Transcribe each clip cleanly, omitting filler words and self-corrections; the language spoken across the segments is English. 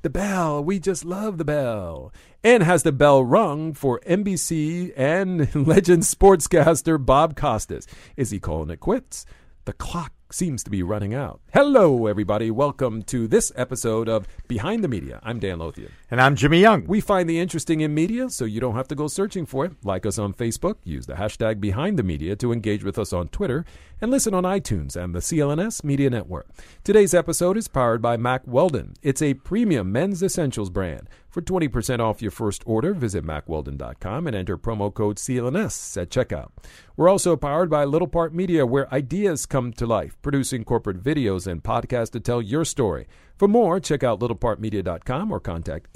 The bell. We just love the bell. And has the bell rung for NBC and legend sportscaster Bob Costas. Is he calling it quits? The clock seems to be running out. Hello, everybody. Welcome to this episode of Behind the Media. I'm Dan Lothian. And I'm Jimmy Young. We find the interesting in media, so you don't have to go searching for it. Like us on Facebook. Use the hashtag Behind the Media to engage with us on Twitter. And listen on iTunes and the CLNS Media Network. Today's episode is powered by Mack Weldon. It's a premium men's essentials brand. For 20% off your first order, visit MackWeldon.com and enter promo code CLNS at checkout. We're also powered by Little Part Media, where ideas come to life, producing corporate videos and podcasts to tell your story. For more, check out littlepartmedia.com or contact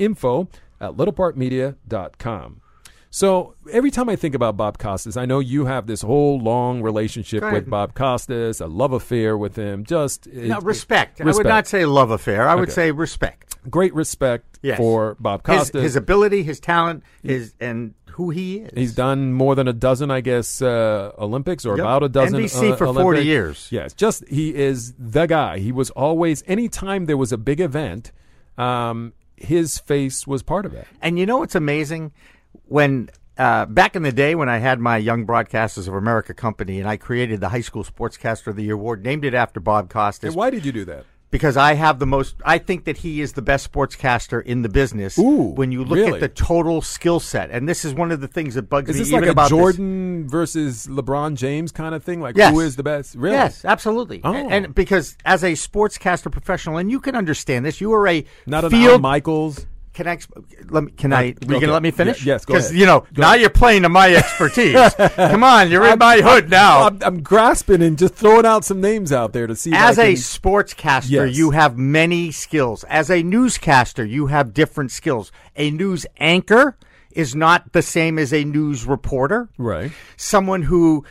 info@littlepartmedia.com. So every time I think about Bob Costas, I know you have this whole long relationship with Bob Costas, a love affair with him. Respect. I would not say love affair. I would say respect. Great respect for Bob Costas. His ability, his talent, and who he is. He's done more than a dozen, I guess, Olympics or about a dozen. NBC for Olympics. 40 years. Yes, he is the guy. He was always, anytime there was a big event, his face was part of it. And you know what's amazing? When back in the day when I had my Young Broadcasters of America company and I created the High School Sportscaster of the Year award, named it after Bob Costas. And why did you do that? Because I think that he is the best sportscaster in the business. When you look at the total skill set. And this is one of the things that bugs me. Is this even like about a Jordan versus LeBron James kind of thing? Like, yes. Who is the best? Really? Yes, absolutely. Oh. And because as a sportscaster professional, and you can understand this, you are a not an field... Al Michaels. Are you going to let me finish? Yes, go ahead. Because, now you're playing to my expertise. Come on, you're in my hood now. I'm grasping and just throwing out some names out there to see. As a sportscaster, you have many skills. As a newscaster, you have different skills. A news anchor is not the same as a news reporter. Right. Someone who...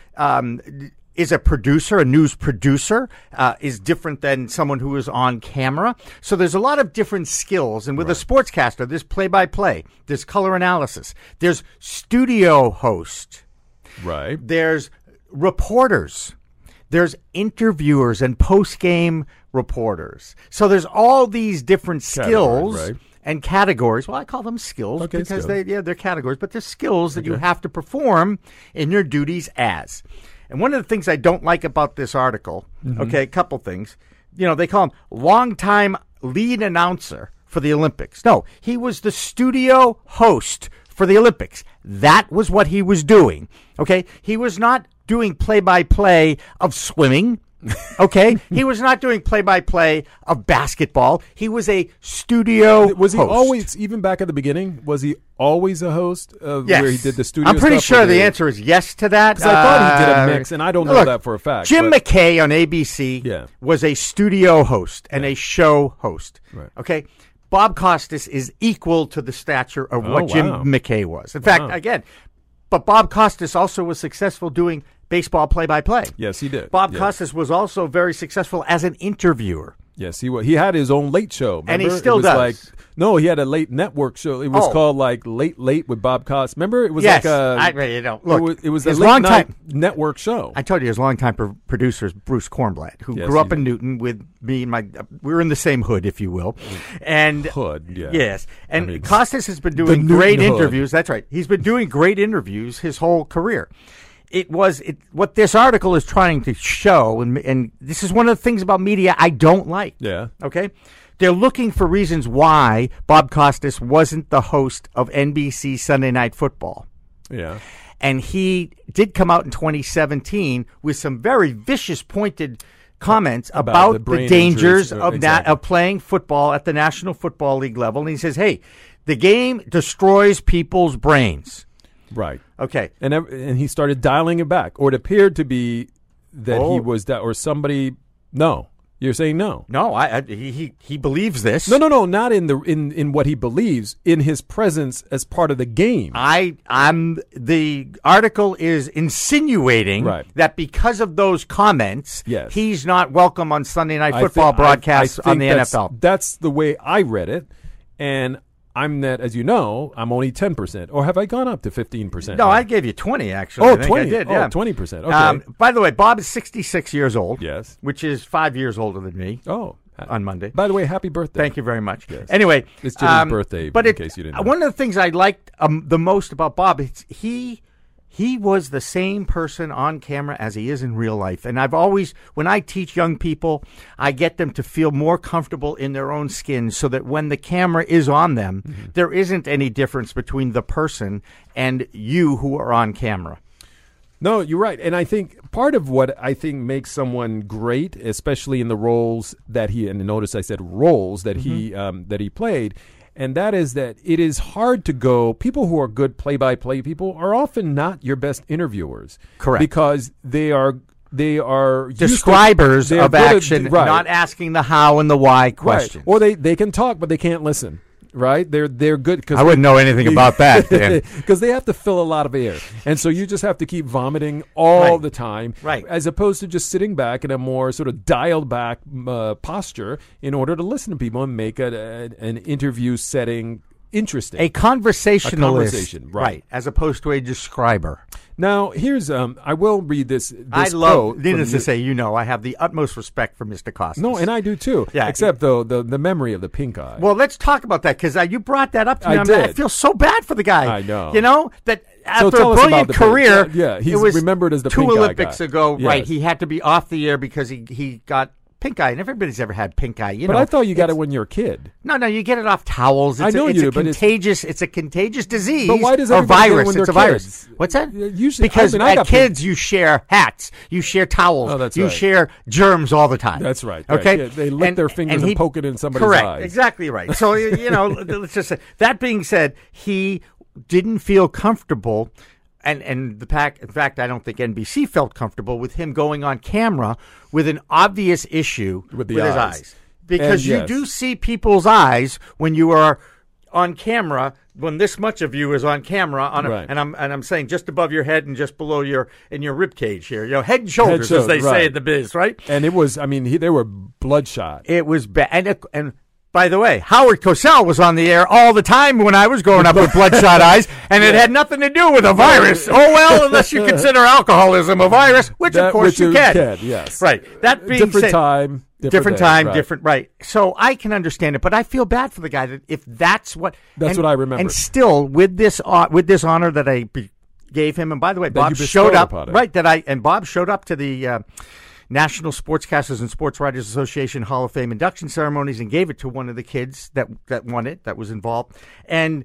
is a producer, a news producer, is different than someone who is on camera. So there's a lot of different skills. And with a sportscaster, there's play-by-play, there's color analysis, there's studio host. Right. There's reporters. There's interviewers and post-game reporters. So there's all these different skills and categories. Well, I call them skills because they're categories, but they're skills that you have to perform in your duties as. And one of the things I don't like about this article, a couple things, they call him longtime lead announcer for the Olympics. No, he was the studio host for the Olympics. That was what he was doing. Okay, he was not doing play-by-play of swimming. Okay, he was not doing play-by-play of basketball. He was a studio Was he host. always, even back at the beginning, was he always a host yes. where he did the studio I'm pretty stuff sure the answer is yes to that. Because I thought he did a mix, and I don't know that for a fact. Jim McKay on ABC was a studio host and a show host. Right. Okay, Bob Costas is equal to the stature of what Jim McKay was. In fact, again, but Bob Costas also was successful doing baseball play-by-play. Yes, he did. Bob Costas was also very successful as an interviewer. Yes, he was. He had his own late show. Remember? And he still does. He had a late network show. It was called like Late with Bob Costas. Remember? It was like it was a late night network show. I told you his longtime producer is Bruce Kornblatt, who grew up in Newton with me and we were in the same hood, if you will. And hood, yeah. Yes. And Costas has been doing great interviews. That's right. He's been doing great interviews his whole career. What this article is trying to show, and this is one of the things about media I don't like. Yeah. Okay? They're looking for reasons why Bob Costas wasn't the host of NBC Sunday Night Football. Yeah. And he did come out in 2017 with some very vicious, pointed comments about the dangers of playing football at the National Football League level. And he says, hey, the game destroys people's brains. Right. Okay. And he started dialing it back, or it appeared to be that he was that, or somebody. No, you're saying no. No, he believes this. No, not in what he believes, in his presence as part of the game. The article is insinuating that because of those comments, he's not welcome on Sunday Night Football broadcasts on the NFL. That's the way I read it, and I'm that, as you know, I'm only 10%. Or have I gone up to 15%? No, I gave you 20, actually. Oh, I think 20. I did, yeah. 20%. Okay. By the way, Bob is 66 years old. Yes. Which is 5 years older than me. Oh. on Monday. By the way, happy birthday. Thank you very much. Yes. Anyway. It's Jimmy's birthday, but in case you didn't know. One of the things I liked the most about Bob, he was the same person on camera as he is in real life. And I've always, when I teach young people, I get them to feel more comfortable in their own skin so that when the camera is on them, there isn't any difference between the person and you who are on camera. No, you're right. And I think part of what I think makes someone great, especially in the roles that and notice I said roles that he played, and that is that it is hard to go. People who are good play-by-play people are often not your best interviewers. Correct. Because they are describers of action, right. Not asking the how and the why questions. Right. Or they can talk, but they can't listen. Right? They're good. I wouldn't know anything about that. Because they have to fill a lot of air. And so you just have to keep vomiting all the time. Right. As opposed to just sitting back in a more sort of dialed back posture in order to listen to people and make an interview setting interesting. A conversationalist. Conversation, right. As opposed to a describer. Now, here's, I will read this I love, needless to say, I have the utmost respect for Mr. Costas. No, and I do too. Yeah. Except, though, the memory of the pink eye. Well, let's talk about that, because you brought that up to me. I feel so bad for the guy. I know. That after a brilliant career, he's it was remembered as the two pink Olympics eye ago, yes. right, he had to be off the air because he got pink eye, and everybody's ever had pink eye. But I thought you got it when you were a kid. No, you get it off towels. I know you do, but it's a contagious disease. But why does or everybody virus? when they're It's a kids? virus. What's that? Usually, because I at kids you share hats, you share towels, that's you right. share germs all the time. That's right. Okay, Yeah, they lick their fingers and poke it in somebody's correct, eyes. Exactly right. So let's just say that being said, he didn't feel comfortable. And in fact, I don't think NBC felt comfortable with him going on camera with an obvious issue with his eyes. Because you do see people's eyes when you are on camera, when this much of you is on camera, and I'm saying just above your head and just below your rib cage here, head and shoulders, as they say in the biz, right? And it was, they were bloodshot. It was bad, and by the way, Howard Cosell was on the air all the time when I was growing up with bloodshot eyes, and it had nothing to do with a virus. Oh, well, unless you consider alcoholism a virus, which of course you can. Yes. Right. That being different said, time, different, right. So I can understand it, but I feel bad for the guy that if that's what... That's what I remember. And still, with this honor that I gave him, and by the way, Bob showed up, right, Bob showed up to the... National Sportscasters and Sports Writers Association Hall of Fame induction ceremonies and gave it to one of the kids that won it, that was involved. And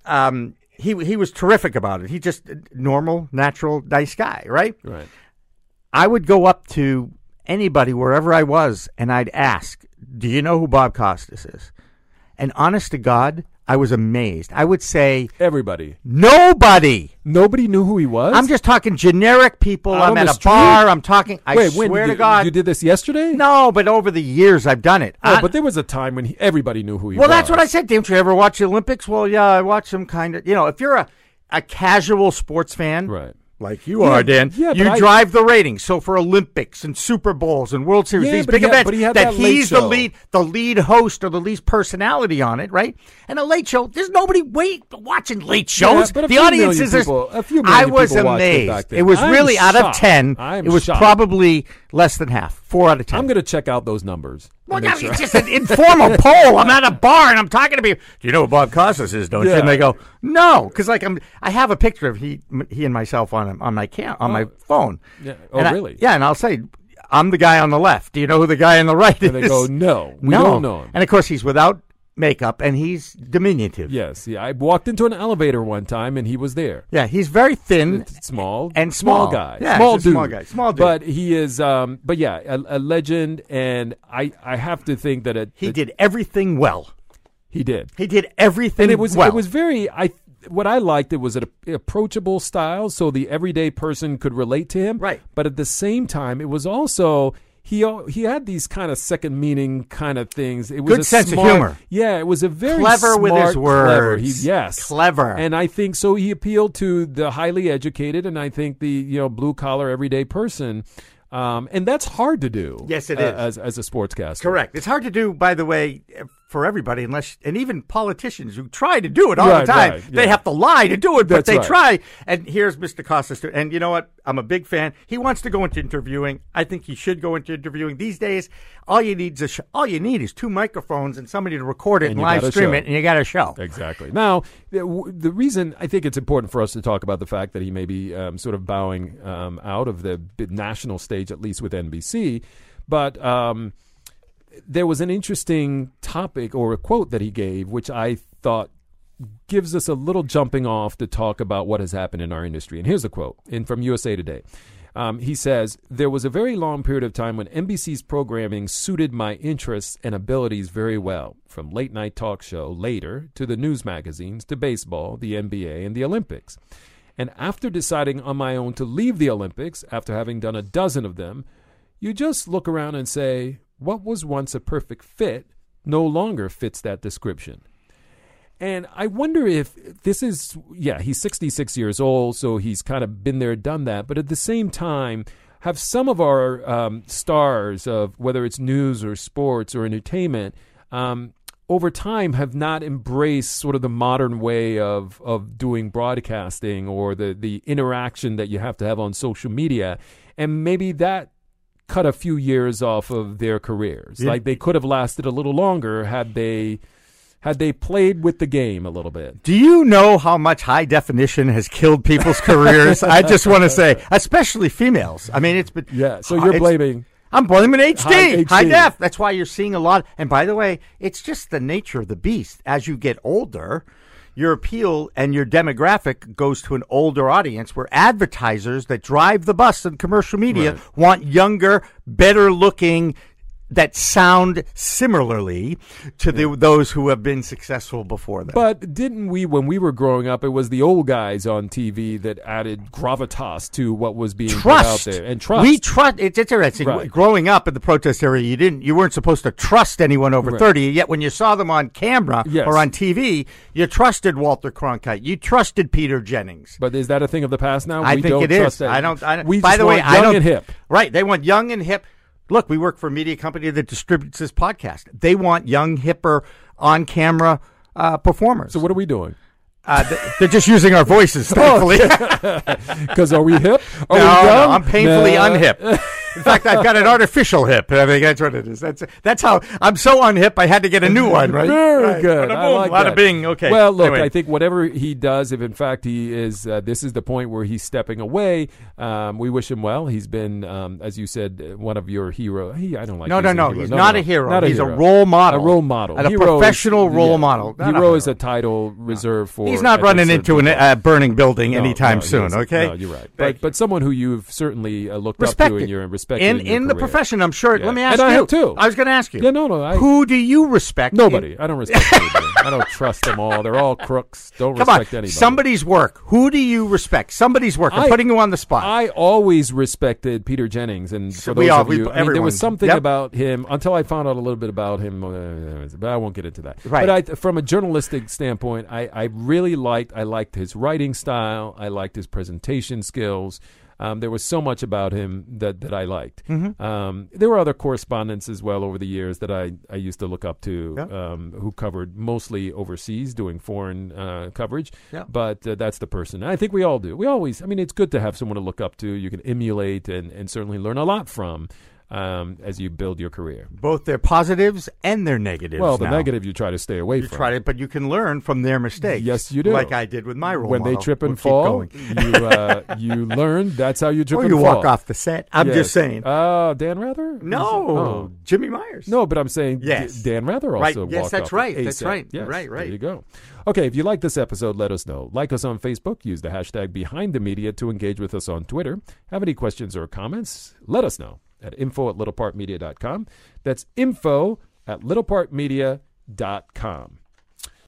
he was terrific about it. He just normal, natural, nice guy, right? Right. I would go up to anybody wherever I was and I'd ask, do you know who Bob Costas is? And honest to God, I was amazed. I would say... Everybody. Nobody. Nobody knew who he was? I'm just talking generic people. I'm at a bar. I'm talking... I swear to God. You did this yesterday? No, but over the years I've done it. But there was a time when everybody knew who he was. Well, that's what I said. Didn't you ever watch the Olympics? Well, yeah, I watch them kind of... if you're a casual sports fan... Right. Like you are, Dan. Yeah, you drive the ratings. So for Olympics and Super Bowls and World Series, these big events, he's the lead host or the lead personality on it, right? And a late show, there's nobody watching late shows. But the audience is I was amazed. It was really out of 10. It was probably less than half. 4 out of 10. I'm going to check out those numbers. Well, it's just an informal poll. I'm at a bar and I'm talking to people. Do you know who Bob Costas is? Don't you? And they go, no, because I have a picture of he and myself on my phone. Yeah. Oh, really? And I'll say, I'm the guy on the left. Do you know who the guy on the right is? And they go, no, we don't know him. And of course, he's without makeup and he's diminutive. Yes. Yeah. I walked into an elevator one time and he was there. Yeah. He's very thin, small guy. Yeah, small dude. Small dude. But he is. A legend. And I have to think that he did everything well. He did. He did everything. And it was well. It was very. What I liked, it was an approachable style, so the everyday person could relate to him. Right. But at the same time, it was also he had these kind of second meaning kind of things. It was good sense of humor. Yeah, it was a very clever smart, with his words. Clever. Clever. And I think so. He appealed to the highly educated, and I think the blue collar everyday person. And that's hard to do. Yes, it is. As a sportscaster. Correct. It's hard to do, by the way, for everybody, and even politicians who try to do it all the time, they have to lie to do it, but they try. And here's Mr. Costas. And you know what? I'm a big fan. He wants to go into interviewing. I think he should go into interviewing. These days, all you need is 2 microphones and somebody to record it and live stream it, and you got a show. Exactly. Now, the reason I think it's important for us to talk about the fact that he may be sort of bowing out of the national stage, at least with NBC, but there was an interesting topic or a quote that he gave, which I thought gives us a little jumping off to talk about what has happened in our industry. And here's a quote from USA Today. He says, "There was a very long period of time when NBC's programming suited my interests and abilities very well, from late-night talk show, later, to the news magazines, to baseball, the NBA, and the Olympics. And after deciding on my own to leave the Olympics, after having done a dozen of them, you just look around and say, what was once a perfect fit no longer fits that description." And I wonder if this is, he's 66 years old, so he's kind of been there, done that. But at the same time, have some of our stars of whether it's news or sports or entertainment, over time have not embraced sort of the modern way of doing broadcasting or the interaction that you have to have on social media. And maybe that cut a few years off of their careers. Yeah. Like they could have lasted a little longer had they played with the game a little bit. Do you know how much high definition has killed people's careers? I just want to say, especially females. I mean, it's been... Yeah, so you're blaming... I'm blaming HD, high def. That's why you're seeing a lot. And by the way, it's just the nature of the beast. As you get older, your appeal and your demographic goes to an older audience, where advertisers that drive the bus in commercial media want younger, better looking, that sound similarly to those who have been successful before them. But didn't we, when we were growing up, it was the old guys on TV that added gravitas to what was being put out there. And trust. We trust. It's interesting. Right. Growing up in the protest area, you weren't supposed to trust anyone over 30. Yet when you saw them on camera or on TV, you trusted Walter Cronkite. You trusted Peter Jennings. But is that a thing of the past now? I think it is. I don't. By the way, young and hip. Right. They want young and hip. Look, we work for a media company that distributes this podcast. They want young, hipper, on-camera performers. So what are we doing? They're just using our voices, thankfully. Because are we hip? No, I'm painfully unhip. In fact, I've got an artificial hip. I mean, that's what it is. That's how I'm so unhip. I had to get a new one. Right? Very good. I like that. Okay. Well, look, anyway. I think whatever he does, if in fact he is, this is the point where he's stepping away. We wish him well. He's been, as you said, one of your heroes. I don't like. No. He's not a hero. He's a role model. A role model. And a professional role model. Hero is a title reserved for. He's not running into a burning building anytime soon. Okay. No, you're right. But someone who you've certainly looked up to and you're respected in the profession, I'm sure. Yeah. Let me ask you. I have too. I was going to ask you. Yeah, no. Who do you respect? Nobody. I don't respect anybody. I don't trust them all. They're all crooks. Don't respect anybody. Somebody's work. Who do you respect? Somebody's work. I'm putting you on the spot. I always respected Peter Jennings, and for those of you, there was something about him until I found out a little bit about him. But I won't get into that. Right. But from a journalistic standpoint, I really liked his writing style. I liked his presentation skills. There was so much about him that I liked. Mm-hmm. There were other correspondents as well over the years that I used to look up to, who covered mostly overseas, doing foreign coverage. Yeah. But that's the person. I think we all do. We always, it's good to have someone to look up to, you can emulate and certainly learn a lot from. As you build your career. Both their positives and their negatives. Well, the negative you try to stay away from. But you can learn from their mistakes. Yes, you do. Like I did with my role when model. They trip and fall, you learn. That's how you trip and fall. Or you walk off the set. I'm just saying. Dan Rather? No. Jimmy Myers. No, but I'm saying Dan Rather also walked off. Yes, that's right. That's right. Yes, right. There you go. Okay, if you like this episode, let us know. Like us on Facebook. Use the hashtag #BehindTheMedia to engage with us on Twitter. Have any questions or comments? Let us know at info@littlepartmedia.com. That's info@littlepartmedia.com.